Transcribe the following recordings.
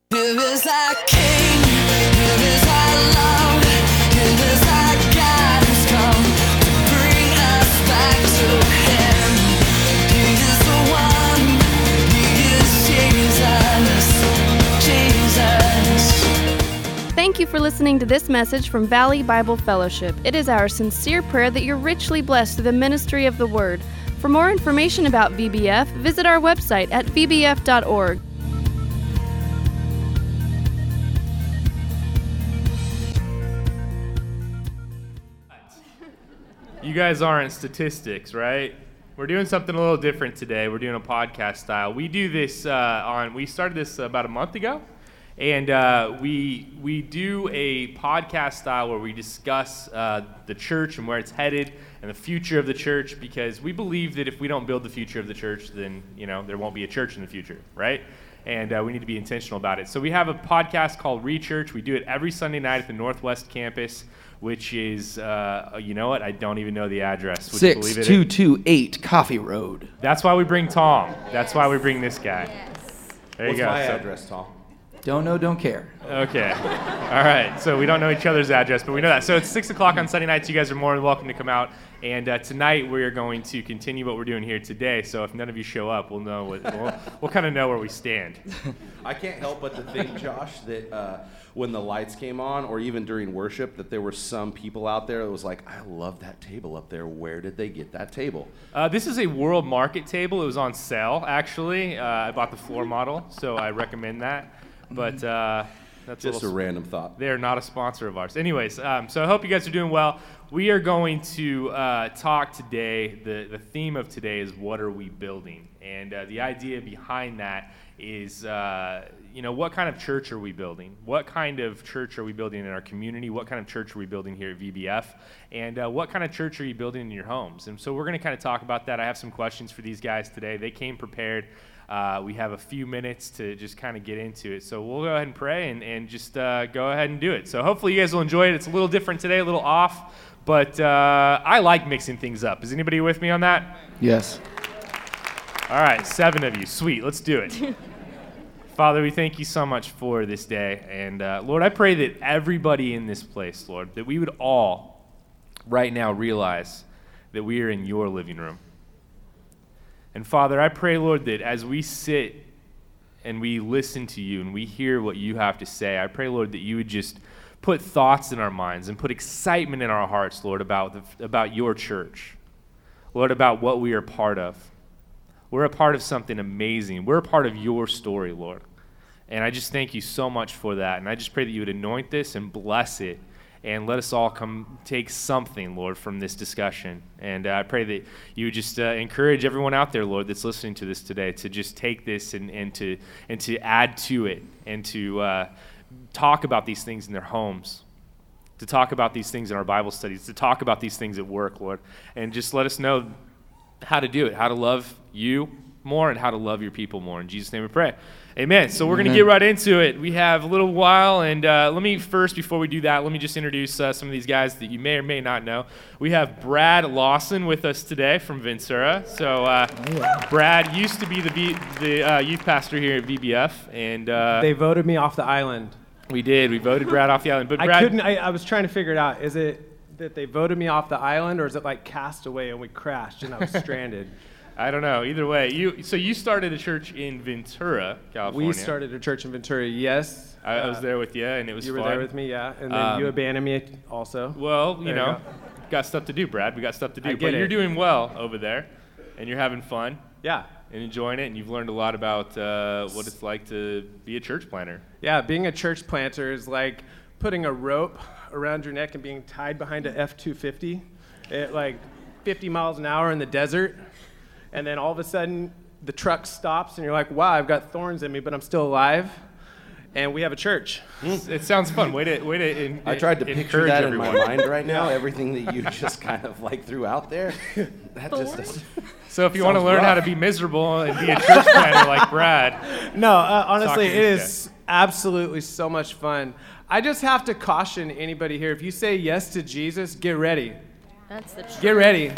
Here is our King, here is our love, here is our guidance come to bring us back to Him. He is the one, He is Jesus. Thank you for listening to this message from Valley Bible Fellowship. It is our sincere prayer that you're richly blessed through the ministry of the Word. For more information about VBF, visit our website at vbf.org. You guys aren't statistics, right? We're doing something a little different today. We're doing a podcast style. We do this we started this about a month ago, and we do a podcast style where we discuss the church and where it's headed and the future of the church, because we believe that if we don't build the future of the church, then there won't be a church in the future, right? And we need to be intentional about it. So we have a podcast called Rechurch. We do it every Sunday night at the Northwest Campus, which is, you know what? I don't even know the address. Would you believe it? 6228 Coffee Road. That's why we bring Tom. That's why we bring this guy. There you What's go. my address, Tom? Don't know, don't care. Okay. All right. So we don't know each other's address, but we know that. So it's 6 o'clock on Sunday nights. You guys are more than welcome to come out. And tonight we are going to continue what we're doing here today. So if none of you show up, we'll know we'll kind of know where we stand. I can't help but to think, Josh, that when the lights came on, or even during worship, that there were some people out there that was like, I love that table up there. Where did they get that table? This is a World Market table. It was on sale, actually. I bought the floor model, so I recommend that. But that's Just a random thought. They're not a sponsor of ours. Anyways, so I hope you guys are doing well. We are going to talk today. The theme of today is, what are we building? And the idea behind that is, what kind of church are we building? What kind of church are we building in our community? What kind of church are we building here at VBF? And what kind of church are you building in your homes? And so we're going to kind of talk about that. I have some questions for these guys today. They came prepared. We have a few minutes to just kind of get into it. So we'll go ahead and pray and just go ahead and do it. So hopefully you guys will enjoy it. It's a little different today, a little off, but I like mixing things up. Is anybody with me on that? Yes. All right, 7 of you. Sweet, let's do it. Father, we thank you so much for this day. And Lord, I pray that everybody in this place, Lord, that we would all right now realize that we are in your living room. And Father, I pray, Lord, that as we sit and we listen to you and we hear what you have to say, I pray, Lord, that you would just put thoughts in our minds and put excitement in our hearts, Lord, about your church. Lord, about what we are part of. We're a part of something amazing. We're a part of your story, Lord. And I just thank you so much for that. And I just pray that you would anoint this and bless it. And let us all come take something, Lord, from this discussion. And I pray that you would just encourage everyone out there, Lord, that's listening to this today, to just take this and to add to it, and to talk about these things in their homes, to talk about these things in our Bible studies, to talk about these things at work, Lord. And just let us know how to do it, how to love you more and how to love your people more. In Jesus' name we pray. Amen. So we're going to get right into it. We have a little while, and let me first, before we do that, let me just introduce some of these guys that you may or may not know. We have Brad Lawson with us today from Ventura. So Brad used to be the youth pastor here at VBF, and they voted me off the island. We did. We voted Brad off the island, but Brad, I was trying to figure it out. Is it that they voted me off the island, or is it like Castaway and we crashed and I was stranded? I don't know. Either way, you started a church in Ventura, California. We started a church in Ventura, yes. I was there with you, and it was fun. You were there with me, yeah. And then you abandoned me also. Well, got stuff to do, Brad. We got stuff to do. But you're doing well over there, and you're having fun. Yeah. And enjoying it, and you've learned a lot about what it's like to be a church planter. Yeah, being a church planter is like putting a rope around your neck and being tied behind a F-250 at like 50 miles an hour in the desert. And then all of a sudden, the truck stops, and you're like, wow, I've got thorns in me, but I'm still alive. And we have a church. It sounds fun. Way to I tried to picture that everyone. in my mind right now, everything that you just kind of like threw out there. That just doesn't. So if you want to learn how to be miserable and be a church planter like Brad. No, honestly, it is absolutely so much fun. I just have to caution anybody here. If you say yes to Jesus, get ready. That's the truth. Get ready.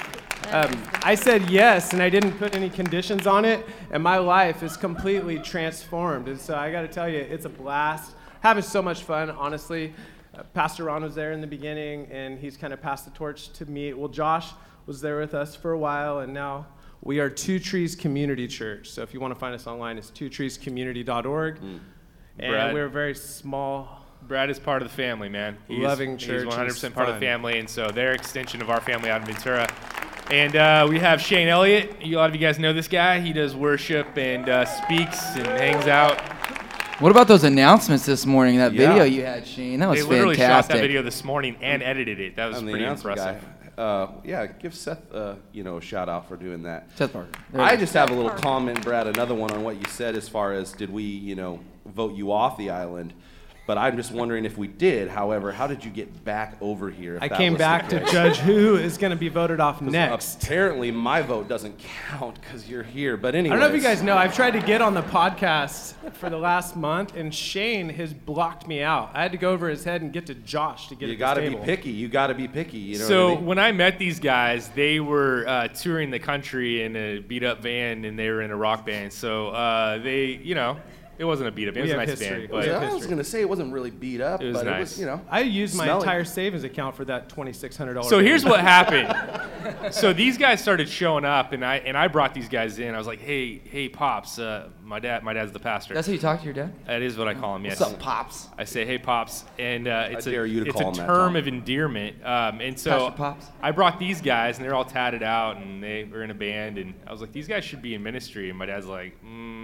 I said yes, and I didn't put any conditions on it, and my life is completely transformed. And so I got to tell you, it's a blast. Having so much fun, honestly. Pastor Ron was there in the beginning, and he's kind of passed the torch to me. Well, Josh was there with us for a while, and now we are Two Trees Community Church. So if you want to find us online, it's twotreescommunity.org. And Brad. we're a very small, Brad is part of the family, man. loving church. He's 100% It's part of fun. the family, and so they're extension of our family out in Ventura. And we have Shane Elliott. A lot of you guys know this guy. He does worship and speaks and hangs out. What about those announcements this morning? That Yeah. video you had, Shane. That was They literally fantastic. shot that video this morning and edited it. That was I'm the pretty announcer impressive. guy. Yeah, give Seth a shout out for doing that. Seth Parker. I just have a little comment, Brad, another one on what you said as far as did we, vote you off the island. But I'm just wondering if we did. However, how did you get back over here? if I that came was the back to case? judge who is going to be voted off next. Apparently, my vote doesn't count because you're here. But anyway, I don't know if you guys know, I've tried to get on the podcast for the last month, and Shane has blocked me out. I had to go over his head and get to Josh to get You at got to this be table. picky. You got to be picky. You know So what I mean? when I met these guys, they were touring the country in a beat-up van, and they were in a rock band. So they, it wasn't a beat-up. It was a have nice history. band. We But have I was history. going to say it wasn't really beat up, It was but nice. it was, I used my smelly. entire savings account for that $2,600. So here's what happened. So these guys started showing up, and I brought these guys in. I was like, hey, pops, my dad's the pastor. That's how you talk to your dad? That is what I call him. Yes. What's up, Pops? I say, hey, pops, and it's dare you to it's call a him that, term Tom. of endearment. And so Pastor Pops? I brought these guys, and they're all tatted out, and they were in a band, and I was like, these guys should be in ministry, and my dad's like,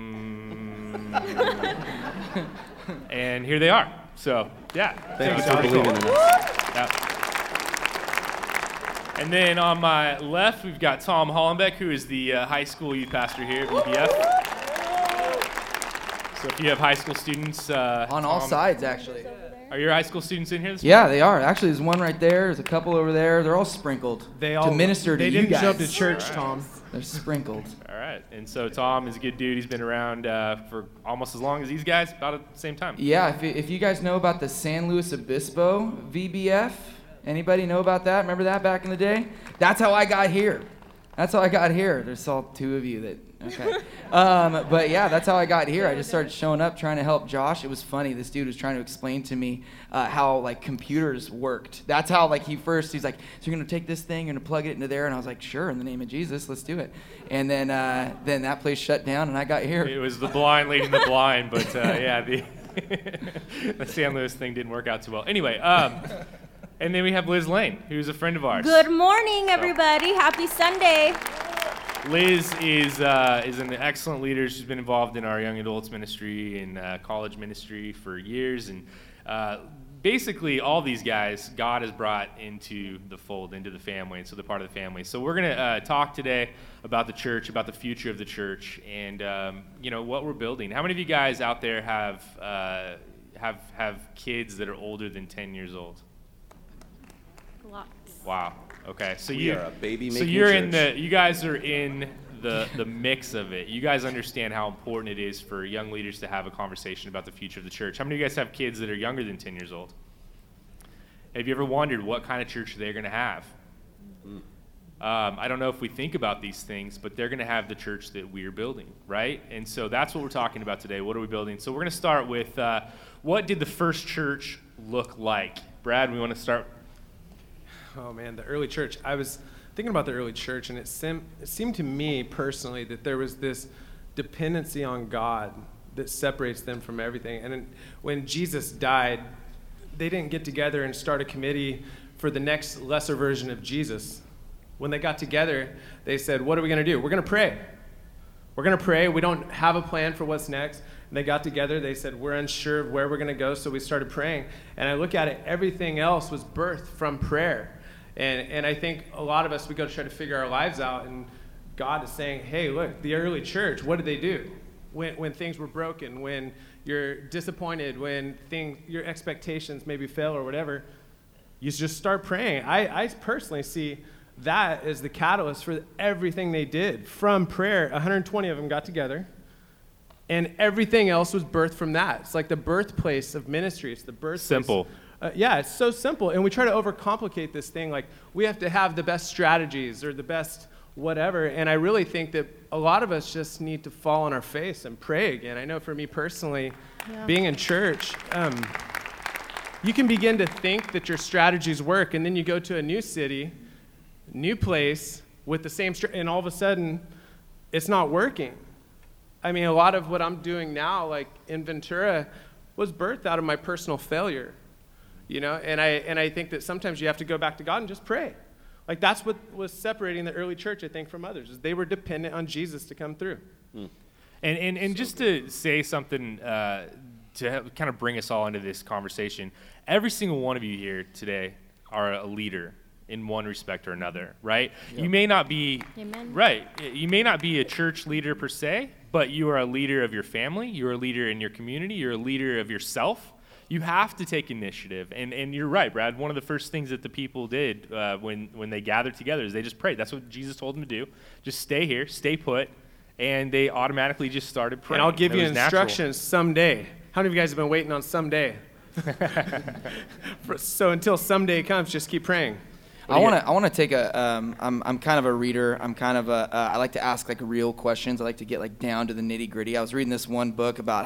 and here they are. So yeah, Thank you so for it's believing pretty in cool. us. Yeah. And then on my left, we've got Tom Hollenbeck, who is the high school youth pastor here at VBF. So if you have high school students, On all Tom, sides, actually. are your high school students in here this Yeah, they are. Actually, there's one right there. There's a couple over there. They're all sprinkled to minister to They you didn't guys. show up to church, Tom. They're sprinkled. All right. And so Tom is a good dude. He's been around for almost as long as these guys, about at the same time. Yeah, if you guys know about the San Luis Obispo VBF, anybody know about that? Remember that back in the day? That's how I got here. There's all two of you that, okay. But yeah, that's how I got here. I just started showing up trying to help Josh. It was funny. This dude was trying to explain to me how like computers worked. That's how like he's like, so you're going to take this thing, you're going to plug it into there. And I was like, sure, in the name of Jesus, let's do it. And then that place shut down and I got here. It was the blind leading the blind, but yeah, the San Luis thing didn't work out too well. Anyway, and then we have Liz Lane, who's a friend of ours. Good morning, everybody. Happy Sunday. Liz is an excellent leader. She's been involved in our young adults ministry and college ministry for years, and basically all these guys God has brought into the fold, into the family, and so they're part of the family. So we're gonna talk today about the church, about the future of the church, and what we're building. How many of you guys out there have kids that are older than 10 years old? Lots. Wow. Okay. So We are a baby So making you're church. you guys are in the mix of it. You guys understand how important it is for young leaders to have a conversation about the future of the church. How many of you guys have kids that are younger than 10 years old? Have you ever wondered what kind of church they're going to have? I don't know if we think about these things, but they're going to have the church that we're building, right? And so that's what we're talking about today. What are we building? So we're going to start with what did the first church look like? Brad, we want to start. Oh man, the early church. I was thinking about the early church, and it seemed to me personally that there was this dependency on God that separates them from everything. And when Jesus died, they didn't get together and start a committee for the next lesser version of Jesus. When they got together, they said, what are we going to do? We're going to pray. We're going to pray. We don't have a plan for what's next. And they got together. They said, we're unsure of where we're going to go, so we started praying. And I look at it, everything else was birthed from prayer. And I think a lot of us, we go to try to figure our lives out, and God is saying, hey, look, the early church, what did they do? When things were broken, when you're disappointed, when your expectations maybe fail or whatever, you just start praying. I personally see that as the catalyst for everything they did. From prayer, 120 of them got together, and everything else was birthed from that. It's like the birthplace of ministry. It's the birthplace Simple. Yeah, it's so simple. And we try to overcomplicate this thing. Like, we have to have the best strategies or the best whatever. And I really think that a lot of us just need to fall on our face and pray again. I know for me personally, being in church, you can begin to think that your strategies work, and then you go to a new city, new place, with the same and all of a sudden, it's not working. I mean, a lot of what I'm doing now, like in Ventura, was birthed out of my personal failure, you know? And I think that sometimes you have to go back to God and just pray. Like, that's what was separating the early church, I think, from others, is they were dependent on Jesus to come through. And just to say something to kind of bring us all into this conversation, every single one of you here today are a leader in one respect or another, right? Yep. You may not be Amen. Right. You may not be a church leader per se, but you are a leader of your family. You're a leader in your community. You're a leader of yourself. You have to take initiative. And you're right, Brad. One of the first things that the people did when they gathered together is they just prayed. That's what Jesus told them to do. Just stay here, stay put. And they automatically just started praying. And I'll give you instructions natural. Someday. How many of you guys have been waiting on someday? So until someday comes, just keep praying. I want to take a. I'm kind of a reader. I'm kind of a. I like to ask like real questions. I like to get like down to the nitty gritty. I was reading this one book about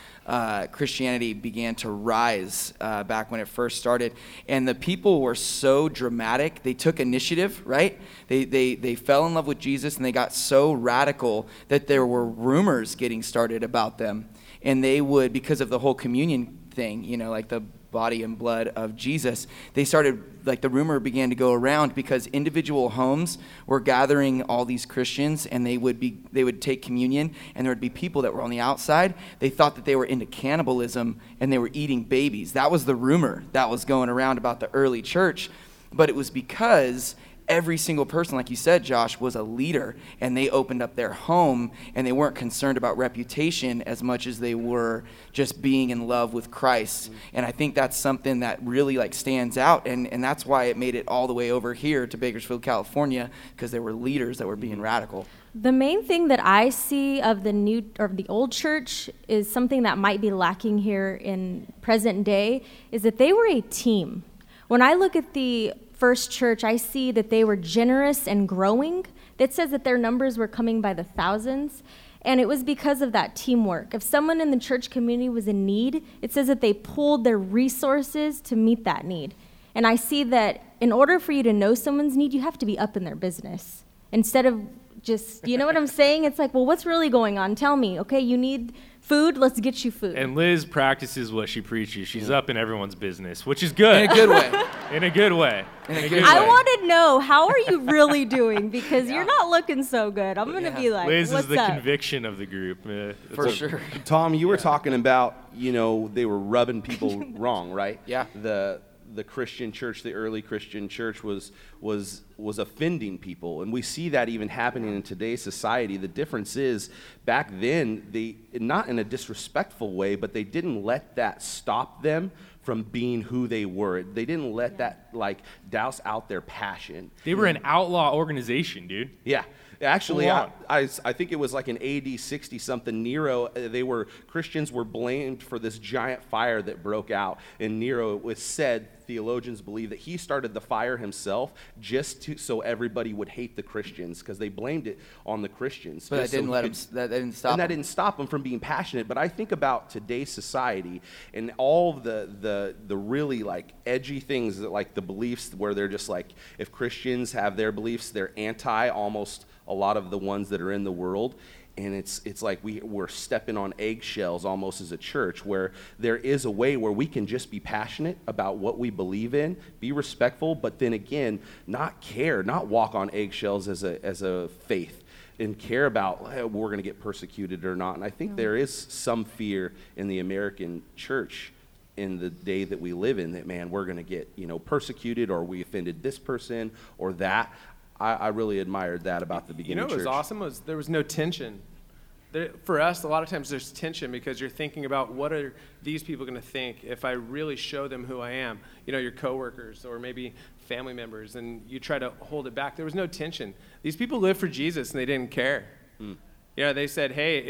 how Christianity began to rise back when it first started, and the people were so dramatic. They took initiative, right? They fell in love with Jesus, and they got so radical that there were rumors getting started about them, and they would, because of the whole communion thing, you know, like the body and blood of Jesus, they started, like the rumor began to go around because individual homes were gathering all these Christians, and they would take communion, and there would be people that were on the outside. They thought that they were into cannibalism and they were eating babies. That was the rumor that was going around about the early church, but it was because every single person, like you said, Josh, was a leader, and they opened up their home, and they weren't concerned about reputation as much as they were just being in love with Christ. And I think that's something that really like stands out, and that's why it made it all the way over here to Bakersfield, California, because there were leaders that were being radical. The main thing that I see of the new or the old church is something that might be lacking here in present day, is that they were a team. When I look at the first church, I see that they were generous and growing. It says that their numbers were coming by the thousands, and it was because of that teamwork. If someone in the church community was in need, it says that they pulled their resources to meet that need. And I see that in order for you to know someone's need, you have to be up in their business. Instead of just, you know what I'm saying? It's like, well, what's really going on? Tell me. Okay, you need food, let's get you food. And Liz practices what she preaches. She's up in everyone's business, which is good. In a good way. In a good way. I want to know, how are you really doing? Because you're not looking so good. I'm going to be like, Liz what's is the up? conviction of the group. For sure. Tom, you were talking about, you know, they were rubbing people wrong, right? Yeah. The Christian church, the early Christian church was offending people, and we see that even happening in today's society. The difference is, back then, they, not in a disrespectful way, but they didn't let that stop them from being who they were. They didn't let that like douse out their passion. They were an outlaw organization, dude. Yeah. Actually, Hold I think it was like in AD 60 something. Nero, Christians were blamed for this giant fire that broke out, and Nero, it was said, theologians believe that he started the fire himself so everybody would hate the Christians, because they blamed it on the Christians. But that didn't that didn't stop and that them. didn't stop them from being passionate. But I think about today's society and all the really like edgy things, that like the beliefs where they're just like, if Christians have their beliefs, they're anti almost a lot of the ones that are in the world. And it's like we're stepping on eggshells almost as a church, where there is a way where we can just be passionate about what we believe in, be respectful, but then again, not walk on eggshells as a faith, and care about, hey, we're going to get persecuted or not. And I think there is some fear in the American church in the day that we live in, that, man, we're going to get, persecuted, or we offended this person or that. I really admired that about the beginning of church. You know what was awesome was there was no tension. For us, a lot of times there's tension because you're thinking about, what are these people going to think if I really show them who I am? Your coworkers or maybe family members, and you try to hold it back. There was no tension. These people lived for Jesus, and they didn't care. They said, hey,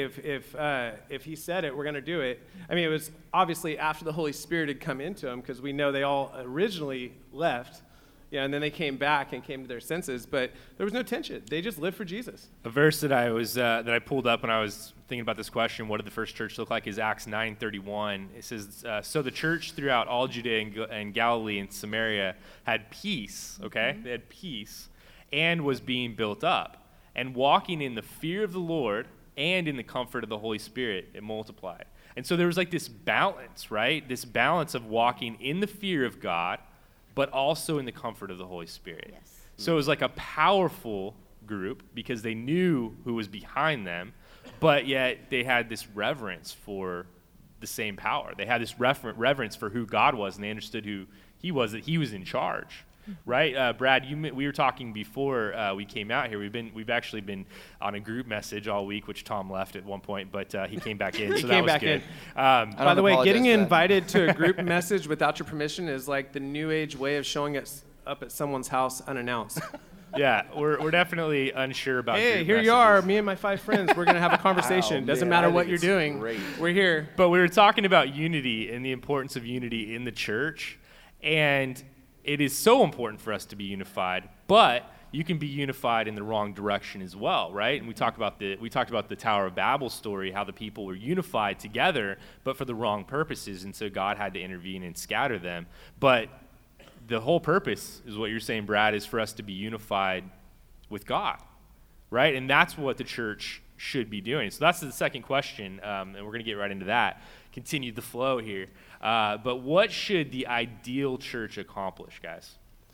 if he said it, we're going to do it. I mean, it was obviously after the Holy Spirit had come into them, because we know they all originally left. And then they came back and came to their senses, but there was no tension. They just lived for Jesus. A verse that I pulled up when I was thinking about this question, what did the first church look like, is Acts 9:31. It says, so the church throughout all Judea and Galilee and Samaria had peace, okay? They had peace and was being built up. And walking in the fear of the Lord and in the comfort of the Holy Spirit, it multiplied. And so there was like this balance, right? This balance of walking in the fear of God, but also in the comfort of the Holy Spirit. Yes. So it was like a powerful group because they knew who was behind them, but yet they had this reverence for the same power. They had this reverence for who God was, and they understood who he was, that he was in charge. Right, Brad, we were talking before we came out here. We've actually been on a group message all week, which Tom left at one point, but he came back in, so that was good. By the way, getting invited to a group message without your permission is like the new age way of showing up at someone's house unannounced. Yeah, we're definitely unsure about. Hey, group here messages. you are, me and my 5 friends. We're gonna have a conversation. Doesn't matter what you're doing. Great. We're here. But we were talking about unity and the importance of unity in the church, and it is so important for us to be unified, but you can be unified in the wrong direction as well, right? And we talked about the Tower of Babel story, how the people were unified together, but for the wrong purposes, and so God had to intervene and scatter them. But the whole purpose is what you're saying, Brad, is for us to be unified with God, right? And that's what the church should be doing. So that's the second question, and we're going to get right into that. Continue the flow here. But what should the ideal church accomplish, guys?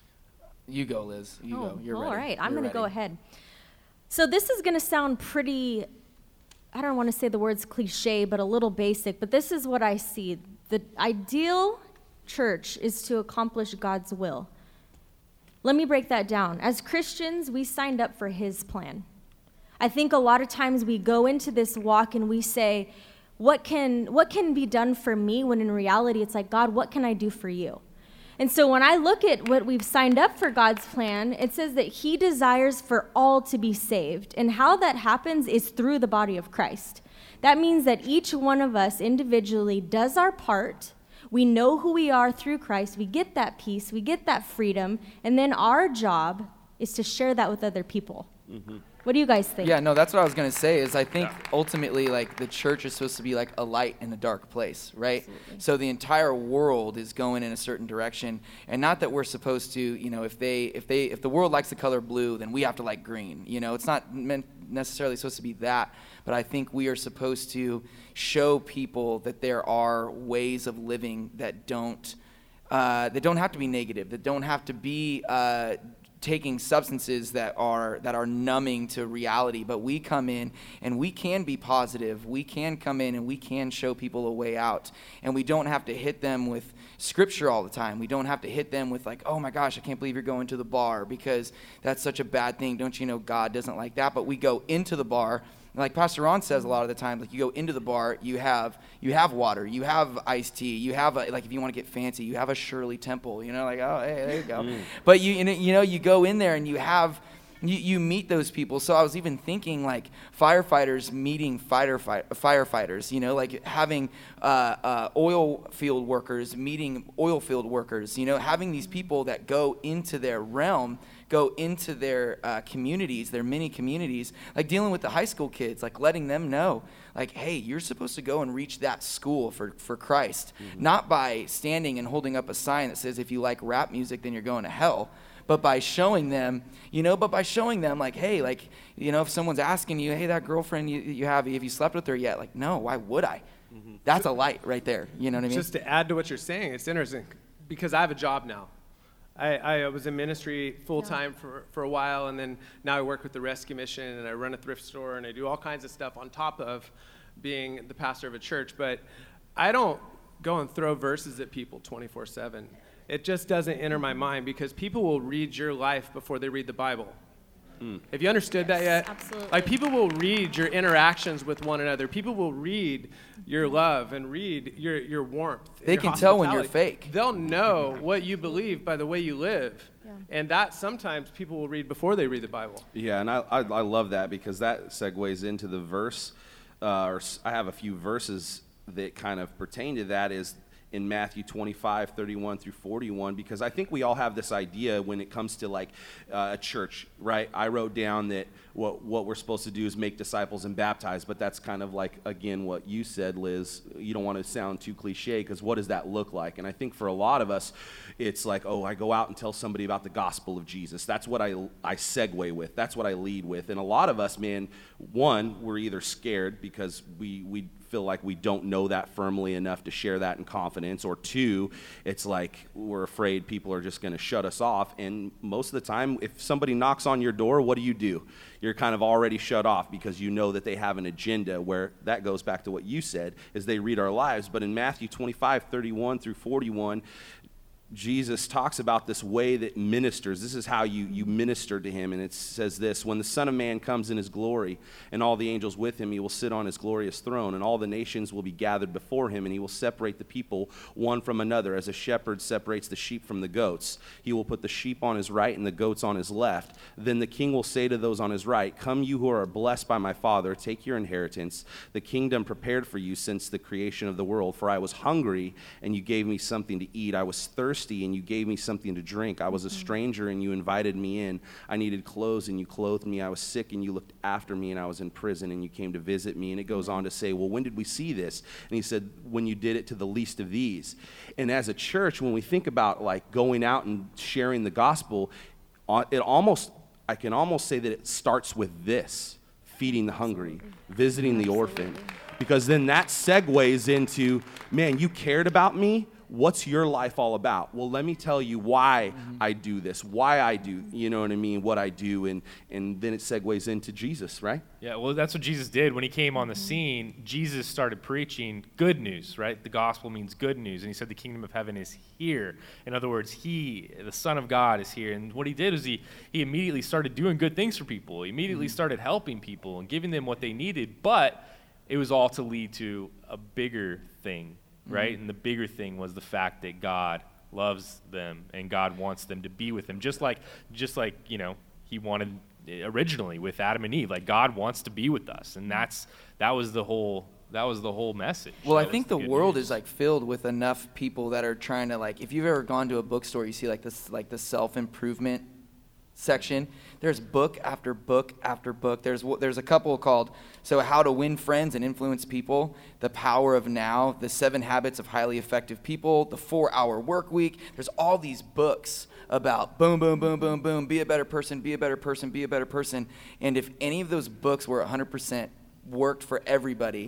You go, Liz. You go. You're ready. All right, I'm You're going to go ready. ahead. So this is going to sound pretty, I don't want to say the words cliche, but a little basic, but this is what I see. The ideal church is to accomplish God's will. Let me break that down. As Christians, we signed up for his plan. I think a lot of times we go into this walk and we say, what can be done for me, when in reality it's like, God, what can I do for you? And so when I look at what we've signed up for God's plan, it says that he desires for all to be saved. And how that happens is through the body of Christ. That means that each one of us individually does our part. We know who we are through Christ. We get that peace. We get that freedom. And then our job is to share that with other people. Mm-hmm. What do you guys think? Yeah, no, that's what I was going to say is I think ultimately like the church is supposed to be like a light in a dark place, right? Absolutely. So the entire world is going in a certain direction, and not that we're supposed to, if the world likes the color blue, then we have to like green. It's not necessarily supposed to be that, but I think we are supposed to show people that there are ways of living that don't have to be negative, that don't have to be taking substances that are numbing to reality, but we come in and we can be positive. We can come in and we can show people a way out, and we don't have to hit them with scripture all the time. We don't have to hit them with like, oh my gosh, I can't believe you're going to the bar because that's such a bad thing. Don't you know God doesn't like that? But we go into the bar, like Pastor Ron says a lot of the time, like you go into the bar, you have water, you have iced tea, you have like if you want to get fancy, you have a Shirley Temple, like, oh, hey, there you go. But you go in there and you meet those people. So I was even thinking like firefighters meeting firefighters, like having oil field workers meeting oil field workers, having these people that go into their realm, go into their communities, their mini communities, like dealing with the high school kids, like letting them know, like, hey, you're supposed to go and reach that school for Christ, not by standing and holding up a sign that says if you like rap music, then you're going to hell. But by showing them, like, hey, like, if someone's asking you, hey, that girlfriend you have you slept with her yet? Like, no, why would I? Mm-hmm. That's a light right there. You know what I mean? Just to add to what you're saying, it's interesting because I have a job now. I was in ministry full-time for a while, and then now I work with the Rescue Mission, and I run a thrift store, and I do all kinds of stuff on top of being the pastor of a church. But I don't go and throw verses at people 24/7. It just doesn't enter my mind because people will read your life before they read the Bible. Have you understood that yet? Absolutely. Like, people will read your interactions with one another. People will read your love and read your warmth. and They your can tell when you're hospitality. fake. They'll know what you believe by the way you live. Yeah. And that sometimes people will read before they read the Bible. Yeah, and I love that because that segues into the verse. I have a few verses that kind of pertain to that is in Matthew 25, 31 through 41, because I think we all have this idea when it comes to like a church, right? I wrote down that what we're supposed to do is make disciples and baptize, but that's kind of like, again, what you said, Liz. You don't want to sound too cliche because what does that look like? And I think for a lot of us, it's like, oh, I go out and tell somebody about the gospel of Jesus. That's what I segue with. That's what I lead with. And a lot of us, man, one, we're either scared because we feel like we don't know that firmly enough to share that in confidence, or two, it's like we're afraid people are just going to shut us off. And most of the time, if somebody knocks on your door, what do? You're kind of already shut off because you know that they have an agenda, where that goes back to what you said, is they read our lives. But in Matthew 25, 31 through 41, Jesus talks about this way that ministers. This is how you minister to him. And it says this: when the Son of Man comes in his glory and all the angels with him, he will sit on his glorious throne, and all the nations will be gathered before him, and he will separate the people one from another, as a shepherd separates the sheep from the goats. He will put the sheep on his right and the goats on his left. Then the king will say to those on his right, "Come, you who are blessed by my Father, take your inheritance, the kingdom prepared for you since the creation of the world. For I was hungry, and you gave me something to eat. I was thirsty, and you gave me something to drink. I was a stranger, and you invited me in. I needed clothes, and you clothed me. I was sick, and you looked after me, and I was in prison, and you came to visit me." And it goes on to say, well, when did we see this? And he said, when you did it to the least of these. And as a church, when we think about like going out and sharing the gospel, I can almost say that it starts with this: feeding the hungry, visiting the orphan. Because then that segues into, man, you cared about me. What's your life all about? Well, let me tell you why I do this, why I do, you know what I mean, what I do, and then it segues into Jesus, right? Yeah, well, that's what Jesus did when he came on the scene. Jesus started preaching good news, right? The gospel means good news, and he said the kingdom of heaven is here. In other words, he, the Son of God, is here. And what he did is he immediately started doing good things for people. He immediately started helping people and giving them what they needed, but it was all to lead to a bigger thing, right? And the bigger thing was the fact that God loves them and God wants them to be with him, just like you know, he wanted originally with Adam and Eve. Like, God wants to be with us, and that was the whole message. Well, I That think was the good world news. is like filled with enough people that are trying to, like, if you've ever gone to a bookstore, you see like this, like the self-improvement section. There's book after book after book. There's a couple called How to Win Friends and Influence People, The Power of Now, The 7 Habits of Highly Effective People, The 4-Hour Work Week. There's all these books about boom, boom, boom, boom, boom, be a better person, be a better person, be a better person. And if any of those books were 100% worked for everybody,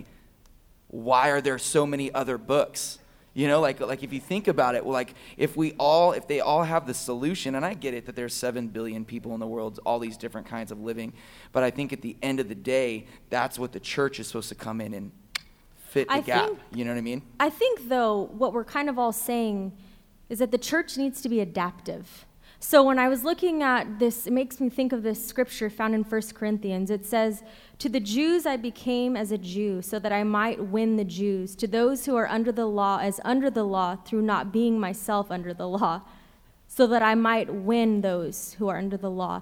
why are there so many other books? You know, like if you think about it, well, like if they all have the solution, and I get it that there's 7 billion people in the world, all these different kinds of living, but I think at the end of the day, that's what the church is supposed to come in and fit the gap. You know what I mean? I think, though, what we're kind of all saying is that the church needs to be adaptive. So when I was looking at this, it makes me think of this scripture found in 1 Corinthians. It says, "To the Jews I became as a Jew, so that I might win the Jews. To those who are under the law, as under the law, through not being myself under the law, so that I might win those who are under the law."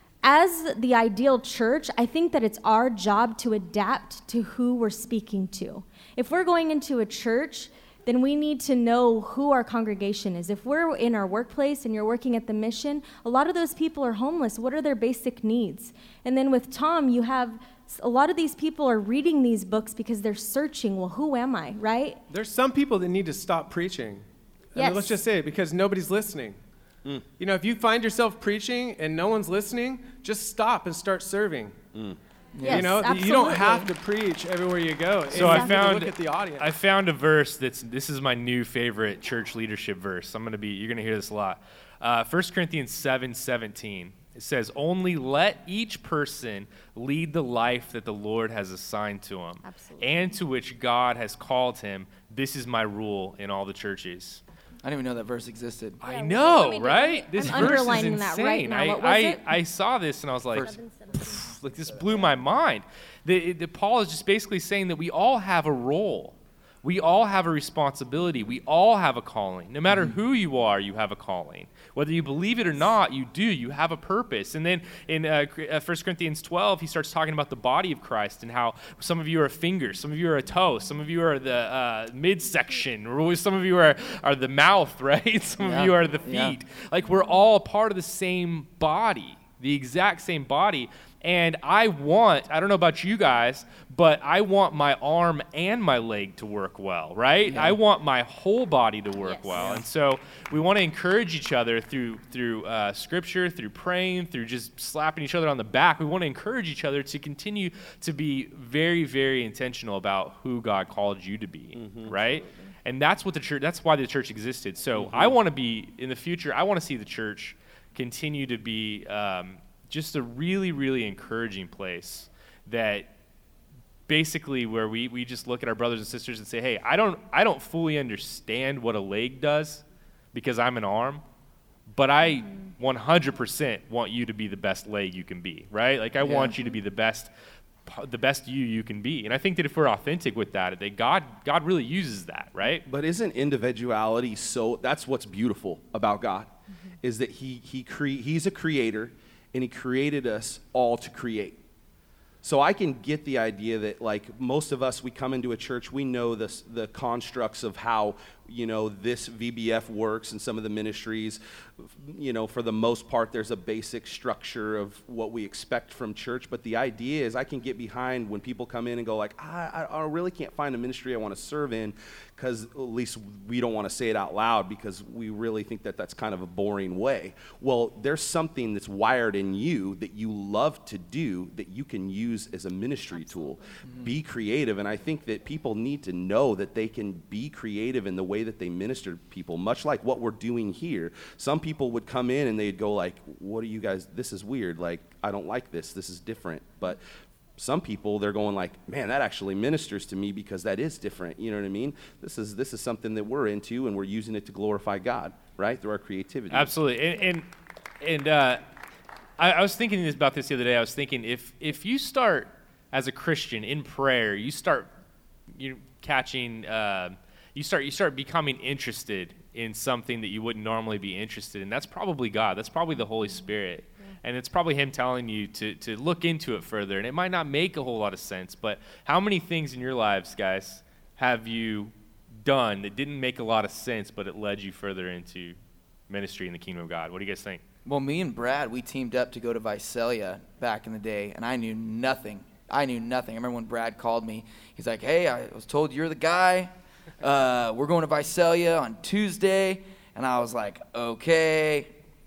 As the ideal church, I think that it's our job to adapt to who we're speaking to. If we're going into a church, then we need to know who our congregation is. If we're in our workplace and you're working at the mission, a lot of those people are homeless. What are their basic needs? And then with Tom, you have a lot of these people are reading these books because they're searching, well, who am I, right? There's some people that need to stop preaching. I mean, Yes. let's just say it, because nobody's listening. You know, if you find yourself preaching and no one's listening, just stop and start serving. Yes, You know, absolutely. you don't have to preach everywhere you go. So And I you have to found look at the audience. I found a verse this is my new favorite church leadership verse. You're gonna hear this a lot. 1 Corinthians 7:17. It says, "Only let each person lead the life that the Lord has assigned to him, Absolutely. and to which God has called him. This is my rule in all the churches." I didn't even know that verse existed. I Yeah, know, let me do right? it. This I'm verse is underlining that right insane. now. What was it? I saw this and I was like, like this blew my mind. Paul is just basically saying that we all have a role. We all have a responsibility. We all have a calling. No matter who you are, you have a calling. Whether you believe it or not, you do. You have a purpose. And then in 1 Corinthians 12, he starts talking about the body of Christ and how some of you are a finger, some of you are a toe, some of you are the midsection, or some of you are the mouth, right? Some of you are the feet. Like we're all part of the same body, the exact same body. And I don't know about you guys, but I want my arm and my leg to work well, right? I want my whole body to work well. Yeah. And so we want to encourage each other through scripture, through praying, through just slapping each other on the back. We want to encourage each other to continue to be very, very intentional about who God called you to be, right? And that's why the church existed. So I want to be, in the future, I want to see the church continue to be just a really, really encouraging place that basically where we just look at our brothers and sisters and say, hey, I don't fully understand what a leg does because I'm an arm, but I 100% want you to be the best leg you can be, right? Like I want you to be the best you can be. And I think that if we're authentic with that God really uses that, right? But isn't individuality that's what's beautiful about God, is that he's a creator, and he created us all to create. So I can get the idea that, like, most of us, we come into a church, we know the constructs of how, this VBF works and some of the ministries. For the most part, there's a basic structure of what we expect from church. But the idea is I can get behind when people come in and go like, I really can't find a ministry I want to serve in, because at least we don't want to say it out loud because we really think that that's kind of a boring way. Well, there's something that's wired in you that you love to do that you can use as a ministry tool. Be creative. And I think that people need to know that they can be creative in the way that they minister to people, much like what we're doing here. Some people would come in and they'd go like, what are you guys, this is weird, like I don't like this is different. But some people, they're going like, man, that actually ministers to me because that is different. You know what I mean? This is something that we're into, and we're using it to glorify God, right, through our creativity. Absolutely. And I was thinking about this the other day. I was thinking if you start as a Christian in prayer, you start becoming interested in something that you wouldn't normally be interested in. That's probably God. That's probably the Holy Spirit. And it's probably him telling you to look into it further. And it might not make a whole lot of sense, but how many things in your lives, guys, have you done that didn't make a lot of sense, but it led you further into ministry in the kingdom of God? What do you guys think? Well, me and Brad, we teamed up to go to Visalia back in the day, and I knew nothing. I remember when Brad called me. He's like, hey, I was told you're the guy. We're going to Visalia on Tuesday. And I was like, okay.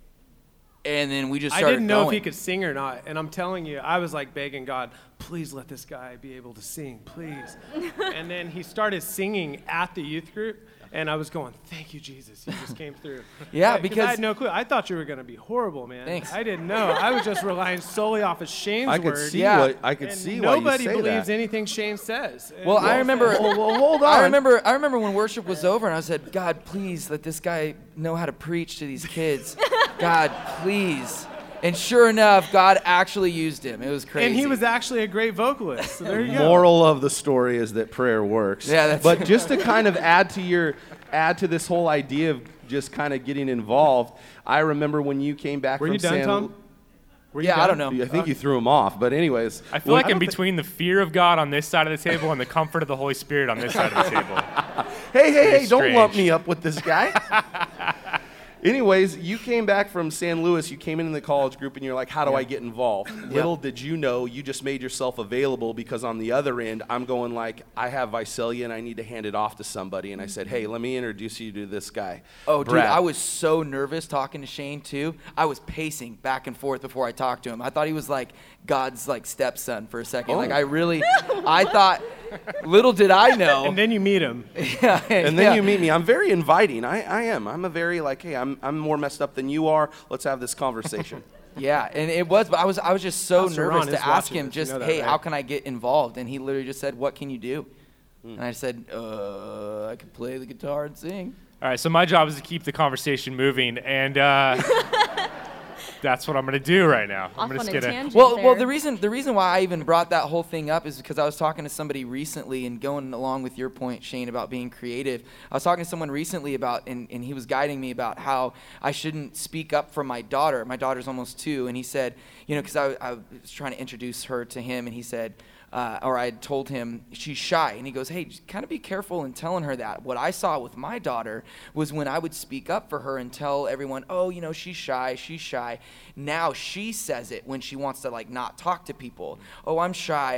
And then we just started I didn't know going. if he could sing or not. And I'm telling you, I was like begging God, please let this guy be able to sing, please. And then he started singing at the youth group. And I was going, thank you, Jesus. You just came through. Yeah, because I had no clue. I thought you were going to be horrible, man. Thanks. I didn't know. I was just relying solely off of Shane's I could word. see Yeah. what I could And see why you nobody say believes that. anything Shane says. And Well, I remember. Well, hold on. I remember when worship was over, and I said, God, please let this guy know how to preach to these kids. God, please. And sure enough, God actually used him. It was crazy. And he was actually a great vocalist. So there you go. Moral of the story is that prayer works. Yeah, that's But just to kind of add to this whole idea of just kind of getting involved, I remember when you came back Were from you done, San Tom? Were you Yeah, I done? don't know. I think you threw him off, but anyways. I feel like in between the fear of God on this side of the table and the comfort of the Holy Spirit on this side of the table. Hey, don't strange. lump me up with this guy. Anyways, you came back from San Luis, you came into the college group, and you're like, how do I get involved? Little did you know, you just made yourself available, because on the other end, I'm going like, I have Visalia and I need to hand it off to somebody. And I said, hey, let me introduce you to this guy. Oh, Brad. dude, I was so nervous talking to Shane, too. I was pacing back and forth before I talked to him. I thought he was like God's like stepson for a second. Oh. Like I thought, little did I know. And then you meet him. Yeah, And then you meet me. I'm very inviting. I am. I'm a very like, hey, I'm more messed up than you are. Let's have this conversation. Yeah, and it was, but I was just so Pastor nervous Ron to is ask watching him this, you just, know that, hey, right? how can I get involved? And he literally just said, what can you do? And I said, I can play the guitar and sing. All right, so my job is to keep the conversation moving, and that's what I'm going to do right now. Off on a tangent Well, there. the reason why I even brought that whole thing up is because I was talking to somebody recently, and going along with your point, Shane, about being creative. I was talking to someone recently about, and he was guiding me about how I shouldn't speak up for my daughter. My daughter's almost 2, and he said, because I was trying to introduce her to him, and he said, or I had told him she's shy, and he goes, hey, just kind of be careful in telling her that. What I saw with my daughter was when I would speak up for her and tell everyone, oh, she's shy. Now she says it when she wants to not talk to people. Oh, I'm shy.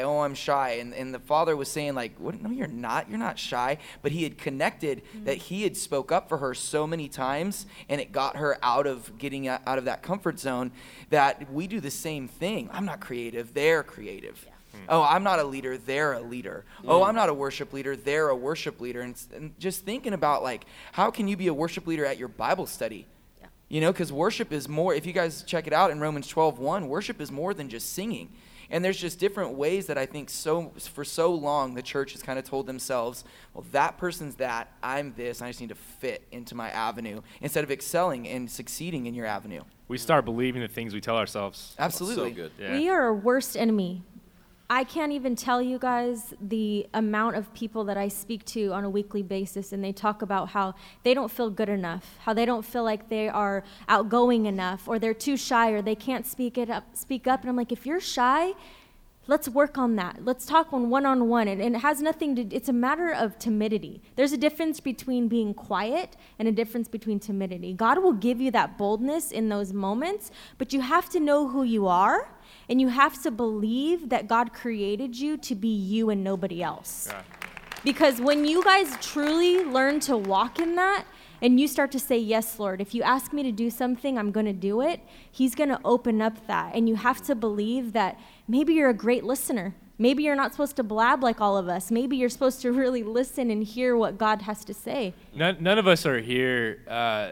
And the father was saying what? No, you're not shy. But he had connected that he had spoke up for her so many times, and it got her out of getting out of that comfort zone, that we do the same thing. I'm not creative. They're creative. Yeah. Oh, I'm not a leader, they're a leader. Oh, I'm not a worship leader, they're a worship leader. And just thinking about how can you be a worship leader at your Bible study? Yeah. Because worship is more, if you guys check it out in Romans 12:1, worship is more than just singing. And there's just different ways that I think for so long the church has kind of told themselves, well, that person's that, I'm this, I just need to fit into my avenue, instead of excelling and succeeding in your avenue. We start believing the things we tell ourselves. Absolutely. So good. Yeah. We are our worst enemy. I can't even tell you guys the amount of people that I speak to on a weekly basis, and they talk about how they don't feel good enough, how they don't feel like they are outgoing enough, or they're too shy, or they can't speak up. And I'm like, if you're shy, let's work on that. Let's talk one-on-one. And it has nothing to, it's a matter of timidity. There's a difference between being quiet and a difference between timidity. God will give you that boldness in those moments, but you have to know who you are. And you have to believe that God created you to be you and nobody else. Yeah. Because when you guys truly learn to walk in that, and you start to say, yes, Lord, if you ask me to do something, I'm going to do it, he's going to open up that. And you have to believe that maybe you're a great listener. Maybe you're not supposed to blab like all of us. Maybe you're supposed to really listen and hear what God has to say. None of us are here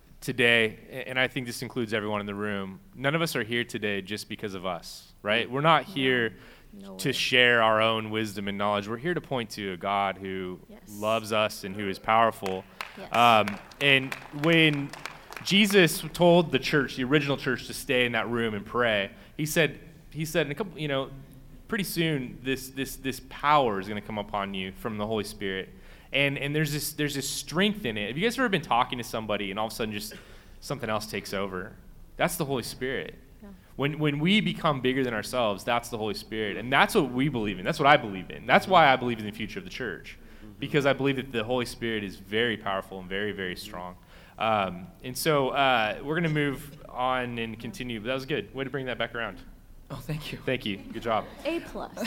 today, and I think this includes everyone in the room, none of us are here today just because of us, right? We're not here to share our own wisdom and knowledge. We're here to point to a God who loves us and who is powerful. Yes. And when Jesus told the church, the original church, to stay in that room and pray, he said in a couple, pretty soon this power is going to come upon you from the Holy Spirit. And there's this strength in it. Have you guys ever been talking to somebody and all of a sudden just something else takes over? That's the Holy Spirit. Yeah. When we become bigger than ourselves, that's the Holy Spirit. And that's what we believe in. That's what I believe in. That's why I believe in the future of the church. Because I believe that the Holy Spirit is very powerful and very, very strong. And so we're going to move on and continue. But that was good. Way to bring that back around. Oh, thank you. Thank you. Good job. A+.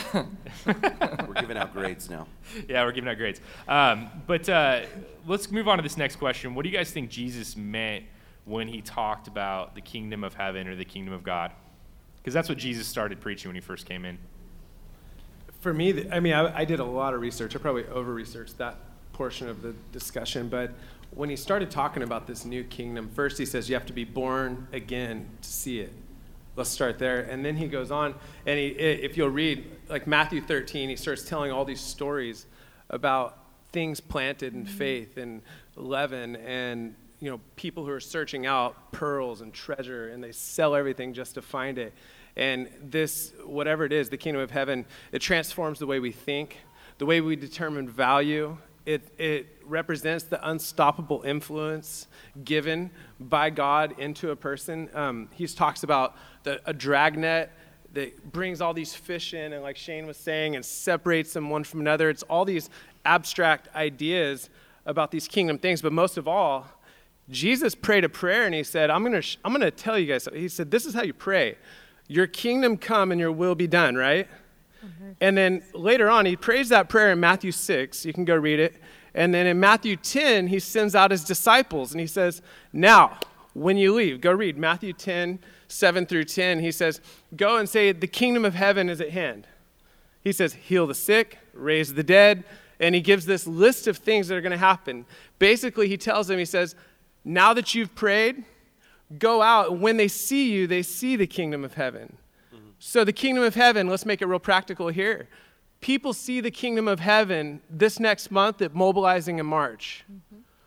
We're giving out grades now. Yeah, we're giving out grades. But let's move on to this next question. What do you guys think Jesus meant when he talked about the kingdom of heaven or the kingdom of God? Because that's what Jesus started preaching when he first came in. For me, I did a lot of research. I probably over-researched that portion of the discussion. But when he started talking about this new kingdom, first he says you have to be born again to see it. Let's start there. And then he goes on, and if you'll read, Matthew 13, he starts telling all these stories about things planted in faith and leaven and, people who are searching out pearls and treasure, and they sell everything just to find it. And this, whatever it is, the kingdom of heaven, it transforms the way we think, the way we determine value. It represents the unstoppable influence given by God into a person. He talks about a dragnet that brings all these fish in, and like Shane was saying, and separates them one from another. It's all these abstract ideas about these kingdom things. But most of all, Jesus prayed a prayer, and he said, I'm gonna tell you guys something. He said, this is how you pray. Your kingdom come and your will be done, right? Mm-hmm. And then later on, he prays that prayer in Matthew 6. You can go read it. And then in Matthew 10, he sends out his disciples, and he says, now, when you leave, go read Matthew 10, 7 through 10. He says, go and say, the kingdom of heaven is at hand. He says, heal the sick, raise the dead, and he gives this list of things that are going to happen. Basically, he tells them, he says, now that you've prayed, go out, and when they see you, they see the kingdom of heaven. Mm-hmm. So the kingdom of heaven, let's make it real practical here. People see the kingdom of heaven this next month at Mobilizing in March. Mm-hmm.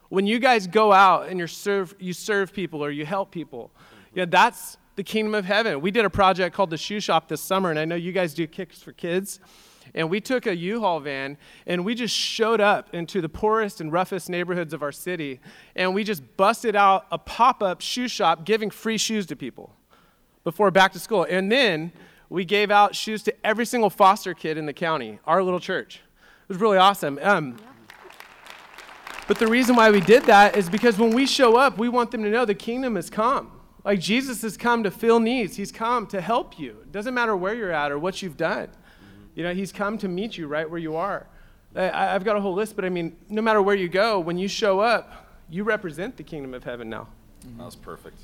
When you guys go out and you serve people or you help people, that's the kingdom of heaven. We did a project called the Shoe Shop this summer, and I know you guys do Kicks for Kids. And we took a U-Haul van, and we just showed up into the poorest and roughest neighborhoods of our city, and we just busted out a pop-up shoe shop giving free shoes to people before back to school. And then we gave out shoes to every single foster kid in the county, our little church. It was really awesome. But the reason why we did that is because when we show up, we want them to know the kingdom has come. Like, Jesus has come to fill needs. He's come to help you. It doesn't matter where you're at or what you've done. He's come to meet you right where you are. I've got a whole list, but I mean, no matter where you go, when you show up, you represent the kingdom of heaven now. That was perfect.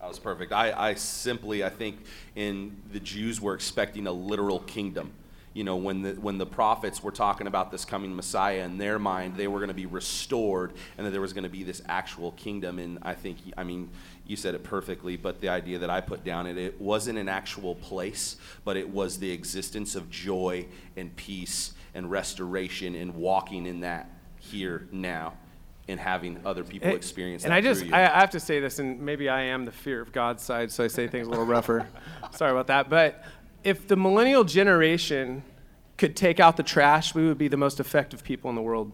I think in the Jews were expecting a literal kingdom. When the prophets were talking about this coming Messiah, in their mind, they were going to be restored, and that there was going to be this actual kingdom. And you said it perfectly, but the idea that I put down, it wasn't an actual place, but it was the existence of joy and peace and restoration and walking in that here now and having other people experience that. And I have to say this, and maybe I am the fear of God side, so I say things a little rougher. Sorry about that. But if the millennial generation could take out the trash, we would be the most effective people in the world.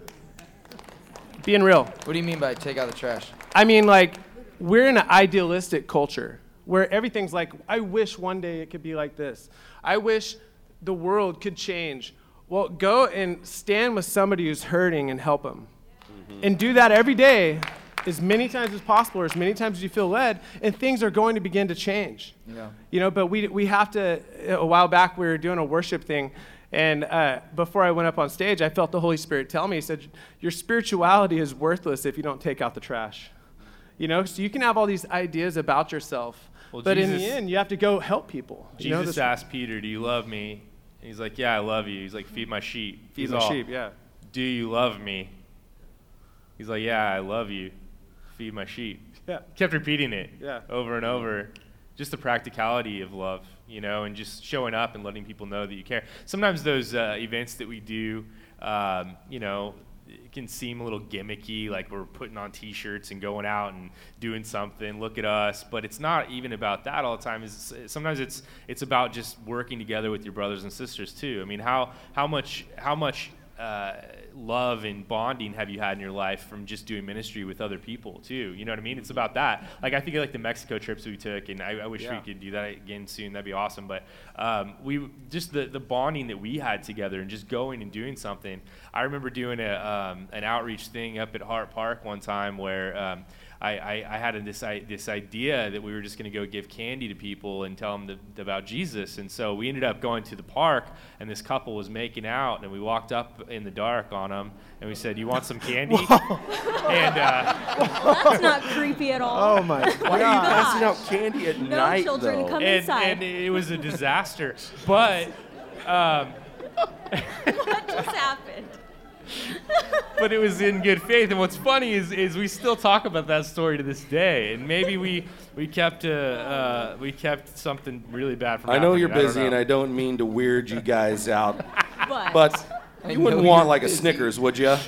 Being real. What do you mean by take out the trash? I mean, like, we're in an idealistic culture where everything's like, I wish one day it could be like this. I wish the world could change. Well, go and stand with somebody who's hurting and help them. Mm-hmm. And do that every day as many times as possible or as many times as you feel led, and things are going to begin to change. Yeah. But we have to, a while back we were doing a worship thing, and before I went up on stage, I felt the Holy Spirit tell me, he said, your spirituality is worthless if you don't take out the trash. So you can have all these ideas about yourself, but in the end, you have to go help people. Jesus asked Peter, do you love me? And he's like, yeah, I love you. He's like, feed my sheep. Feed my sheep, yeah. Do you love me? He's like, yeah, I love you. Feed my sheep. Yeah. Kept repeating it over and over. Just the practicality of love, and just showing up and letting people know that you care. Sometimes those events that we do, it can seem a little gimmicky, like we're putting on T-shirts and going out and doing something. Look at us, but it's not even about that all the time. Sometimes it's about just working together with your brothers and sisters too. I mean, how much love and bonding have you had in your life from just doing ministry with other people too? You know what I mean? It's about that. Like, I think of like the Mexico trips we took, and I wish we could do that again soon. That'd be awesome. But we just the bonding that we had together and just going and doing something. I remember doing an outreach thing up at Hart Park one time where I had this idea that we were just going to go give candy to people and tell them about Jesus. And so we ended up going to the park, and this couple was making out, and we walked up in the dark on them, and we said, you want some candy? And that's not creepy at all. Oh, my God. Why are you passing out candy at night, No children, though? come inside. And it was a disaster. But What just happened? but it was in good faith. And what's funny is we still talk about that story to this day. And maybe we kept something really bad from I know happening. you're busy, and I don't mean to weird you guys out, But but you wouldn't want like a Snickers, would you?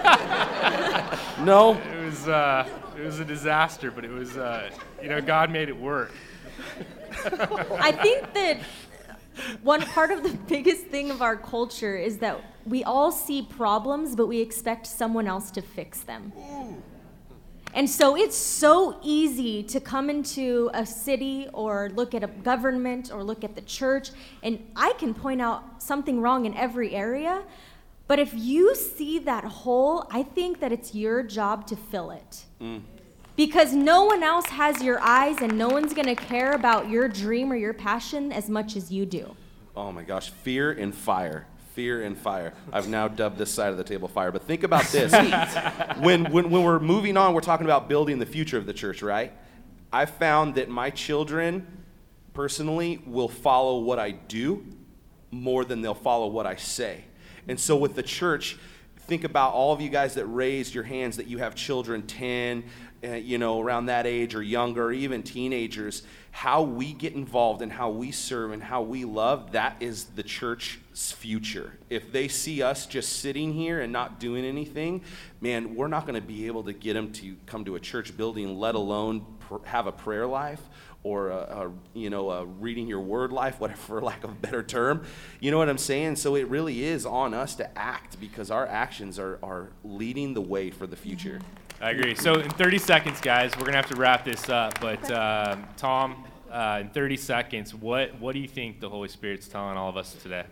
No? It was a disaster, but it was God made it work. I think that one part of the biggest thing of our culture is that we all see problems, but we expect someone else to fix them. And so it's so easy to come into a city or look at a government or look at the church, and I can point out something wrong in every area, but if you see that hole, I think that it's your job to fill it. Because no one else has your eyes, and no one's going to care about your dream or your passion as much as you do. Oh my gosh, fear and fire. Fear and fire. I've now dubbed this side of the table fire. But think about this. when we're moving on, we're talking about building the future of the church, right? I found that my children, personally, will follow what I do more than they'll follow what I say. And so with the church, think about all of you guys that raised your hands that you have children 10, around that age or younger, or even teenagers. how we get involved and how we serve and how we love, that is the church's future. If they see us just sitting here and not doing anything, man, we're not going to be able to get them to come to a church building, let alone have a prayer life or a reading your word life, whatever, for lack of a better term. You know what I'm saying? So it really is on us to act, because our actions are leading the way for the future. I agree. So in 30 seconds, guys, we're going to have to wrap this up. But Tom, in 30 seconds, what do you think the Holy Spirit's telling all of us today?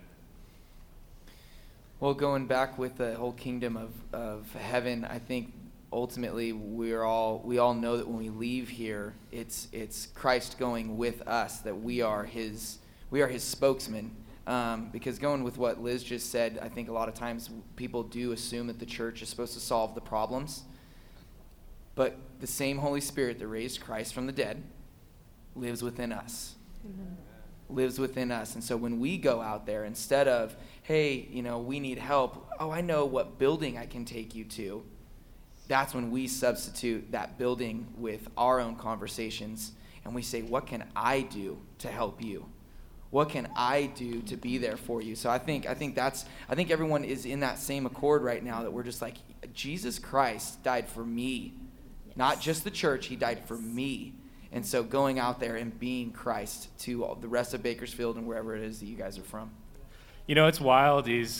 Well, going back with the whole kingdom of heaven, I think ultimately we all know that when we leave here, it's Christ going with us, that we are his spokesman. Because going with what Liz just said, I think a lot of times people do assume that the church is supposed to solve the problems. But the same Holy Spirit that raised Christ from the dead lives within us. Amen. Lives within us. And so when we go out there, instead of, hey, we need help. Oh, I know what building I can take you to. That's when we substitute that building with our own conversations. And we say, what can I do to help you? What can I do to be there for you? So I think everyone is in that same accord right now, that we're just like, Jesus Christ died for me. Not just the church, he died for me. And so going out there and being Christ to the rest of Bakersfield and wherever it is that you guys are from. It's wild is,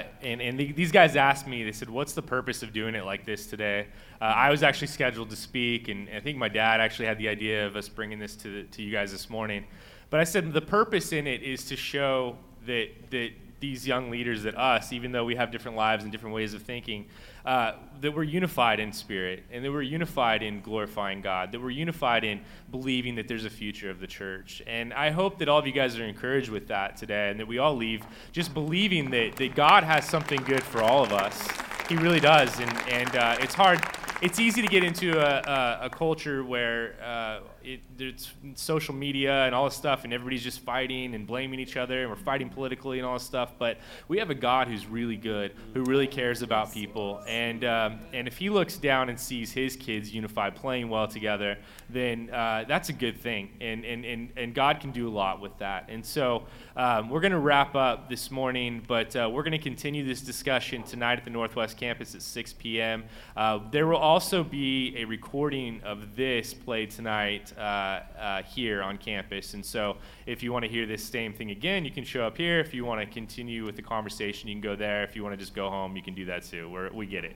these guys asked me, they said, what's the purpose of doing it like this today? I was actually scheduled to speak, and I think my dad actually had the idea of us bringing this to you guys this morning. But I said the purpose in it is to show that these young leaders, that us, even though we have different lives and different ways of thinking, that we're unified in spirit, and that we're unified in glorifying God, that we're unified in believing that there's a future of the church. And I hope that all of you guys are encouraged with that today, and that we all leave just believing that God has something good for all of us. He really does, and it's hard. It's easy to get into a culture where there's social media and all this stuff, and everybody's just fighting and blaming each other, and we're fighting politically and all this stuff. But we have a God who's really good, who really cares about people, and if He looks down and sees His kids unified, playing well together, then that's a good thing, and God can do a lot with that. And so we're going to wrap up this morning, but we're going to continue this discussion tonight at the Northwest Campus at 6 p.m. There will also be a recording of this played tonight here on campus. And so if you want to hear this same thing again, you can show up here. If you want to continue with the conversation, you can go there. If you want to just go home, you can do that too. We get it.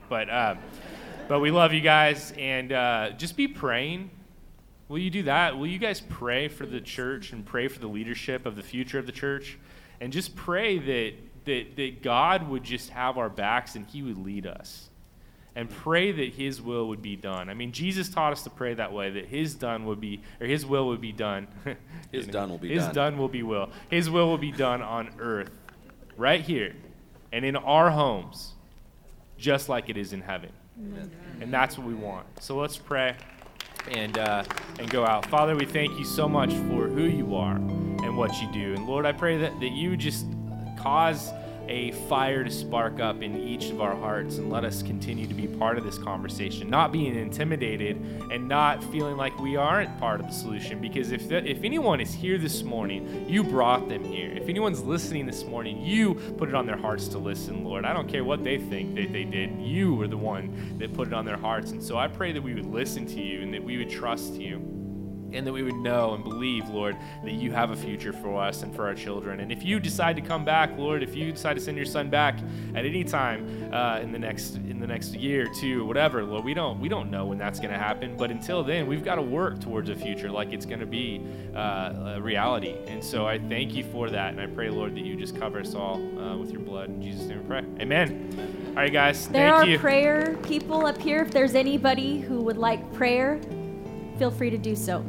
But we love you guys, and just be praying. Will you do that? Will you guys pray for the church and pray for the leadership of the future of the church? And just pray that God would just have our backs and He would lead us. And pray that His will would be done. I mean, Jesus taught us to pray that way, that His will would be done. His done will be done. His done will be will. His will will be done on earth, right here, and in our homes, just like it is in heaven. Amen. And that's what we want. So let's pray and go out. Father, we thank you so much for who you are and what you do. And Lord, I pray that you would just cause a fire to spark up in each of our hearts, and let us continue to be part of this conversation, not being intimidated and not feeling like we aren't part of the solution. Because if anyone is here this morning, you brought them here. If anyone's listening this morning, you put it on their hearts to listen, Lord. I don't care what they think that they did. You were the one that put it on their hearts. And so I pray that we would listen to you and that we would trust you, and that we would know and believe, Lord, that you have a future for us and for our children. And if you decide to come back, Lord, if you decide to send your son back at any time in the next year or two, or whatever, Lord, we don't know when that's going to happen. But until then, we've got to work towards a future like it's going to be a reality. And so I thank you for that, and I pray, Lord, that you just cover us all with your blood. In Jesus' name we pray. Amen. All right, guys. There thank you. are prayer people up here. If there's anybody who would like prayer, feel free to do so.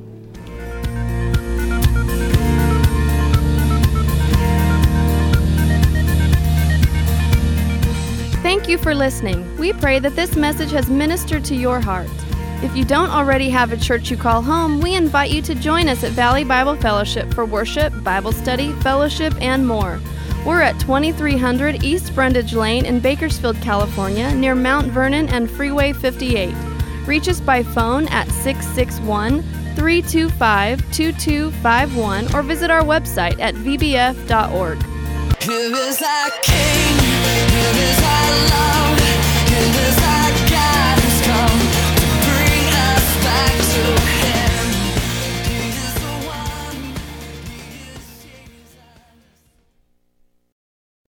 Thank you for listening. We pray that this message has ministered to your heart. If you don't already have a church you call home, we invite you to join us at Valley Bible Fellowship for worship, Bible study, fellowship, and more. We're at 2300 East Brundage Lane in Bakersfield, California, near Mount Vernon and Freeway 58. Reach us by phone at 661 325-2251 or visit our website at vbf.org. Here is our King, here is our love.